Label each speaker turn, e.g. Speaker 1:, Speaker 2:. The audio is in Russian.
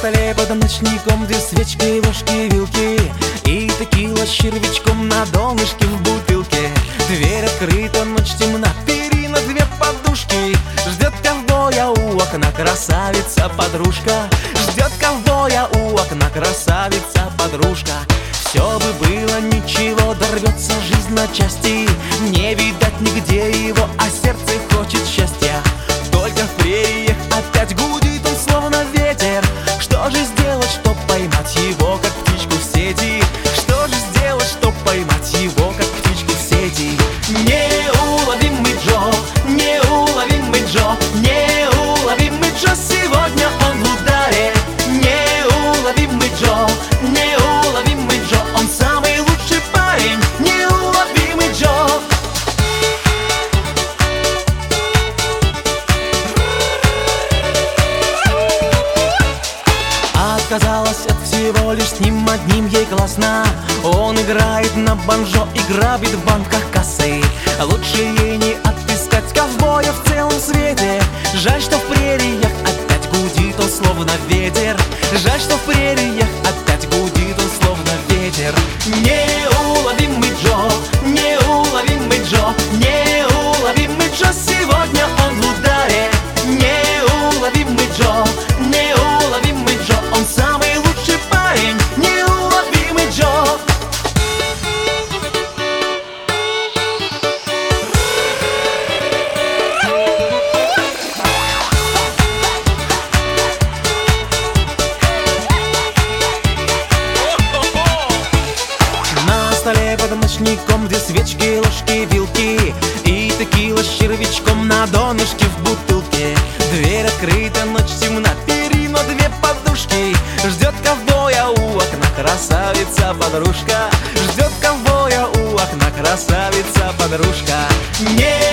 Speaker 1: столе под ночником две свечки, ложки, вилки и текила с червячком на донышке в бутылке. Дверь открыта, ночь темна, перина, две подушки. Ждет ковбоя у окна красавица-подружка. Ждет ковбоя у окна красавица-подружка. Все бы было ничего, дорвется жизнь на части. Не видать нигде его, а сердце хочет счастья. Только в прериях опять гудит он словно ветер. Что же сделать, чтоб поймать его, как птичку в сети? Что же сделать, чтоб поймать его, как птичку в сети? Неуловимый Джо, неуловимый Джо, неуловимый Джо, сегодня он в ударе. Неуловимый Джо, неуловимый Джо, он самый лучший парень. Неуловимый Джо. Отказалась от всего, лишь с ним одним ей классно. Он играет на банджо и грабит в банках кассы. Лучше ей не отыскать ковбоя в целом свете. Жаль, что в прериях опять гудит он словно ветер. Жаль, что в прериях опять гудит он словно ветер. Неуловимый Джо, неуловимый Джо, неуловимый Джо, сегодня он в ударе. Неуловимый Джо, неуловимый Джо, он самый лучший парень. Неуловимый Джо. На столе под ночником две свечки, ложки, вилки и текила с червячком на донышке в бутылке. Дверь открыта, ночь темна, перина, две подушки. Ждет ковбоя у окна красавица-подружка. Ждет ковбоя у окна красавица-подружка. Не